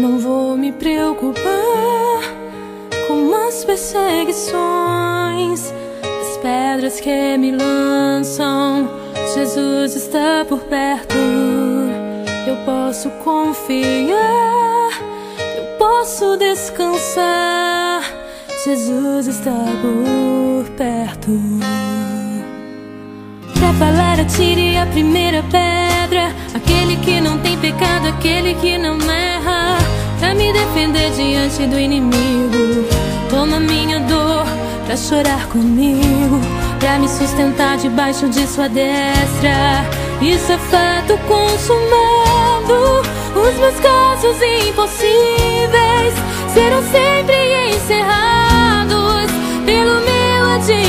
Não vou me preocupar com as perseguições, as pedras que me lançam. Jesus está por perto. Eu posso confiar, eu posso descansar. Jesus está por perto. Pra falar, atire a primeira pedra. Aquele que não tem pecado, aquele que não erra. Pra me defender diante do inimigo. Toma minha dor pra chorar comigo, pra me sustentar debaixo de sua destra. Isso é fato consumado. Os meus casos impossíveis serão sempre encerrados pelo meu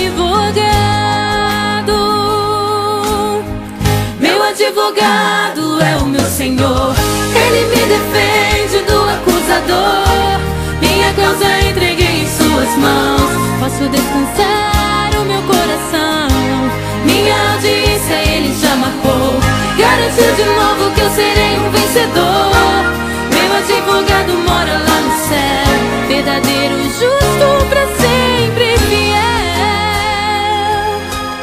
advogado. Meu advogado é o meu Senhor. Ele me defende do acusador. Minha causa entreguei em suas mãos. Posso descansar o meu coração. Minha audiência ele já marcou. Garantiu de novo que eu serei um vencedor. Meu advogado mora lá no céu, verdadeiro, justo, pra sempre fiel.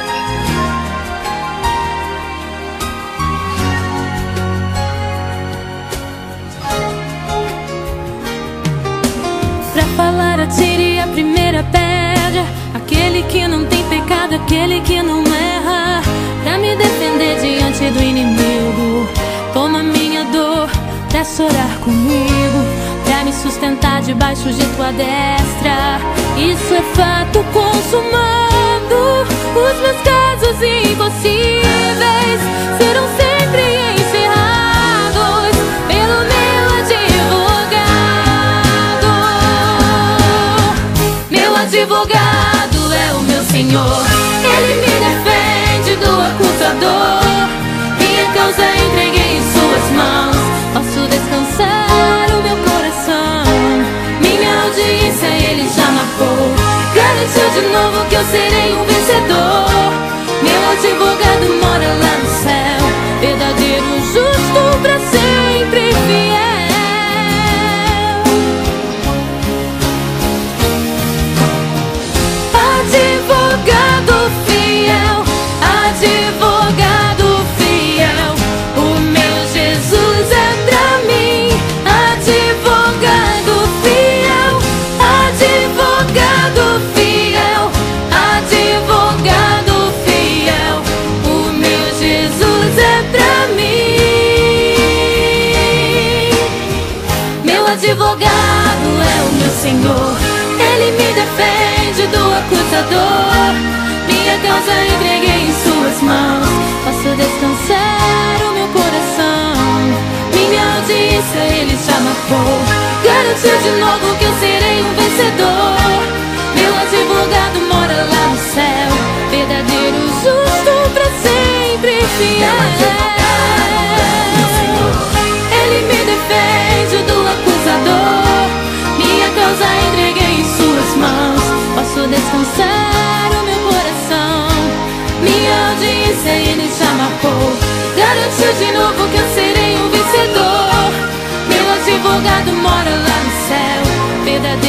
Pra falar, atire a primeira pedra. Aquele que não tem pecado, aquele que não erra. Pra me defender diante do inimigo. Toma minha dor pra chorar comigo, pra me sustentar debaixo de tua destra. Isso é fato consumado. Os meus casos impossíveis serão sempre encerrados pelo meu advogado. Meu advogado é o meu Senhor. Ele me defende do acusador. Minha causa entreguei em suas mãos. Posso descansar o meu coração. Minha audiência ele já marcou. Garantiu de novo que eu serei um vencedor. Meu advogado mora lá no céu, verdadeiro, justo, pra sempre fiel. Advogado fiel, advogado fiel, o meu Jesus é pra mim. Advogado fiel, advogado fiel, advogado fiel, o meu Jesus é pra mim. Meu advogado é o meu Senhor. Ele me defende do acusador. Minha causa entreguei em suas mãos. Posso descansar o meu coração. Minha audiência ele já marcou. Garantiu de novo que eu serei um vencedor. Meu advogado mora lá no céu, verdadeiro, justo, pra sempre fiel. Ele me defende do acusador. Minha causa entreguei em suas mãos. Posso descansar o meu coração. Minha audiência ele já marcou. Garantiu de novo que eu serei um vencedor. Meu advogado mora lá no céu, verdadeiro.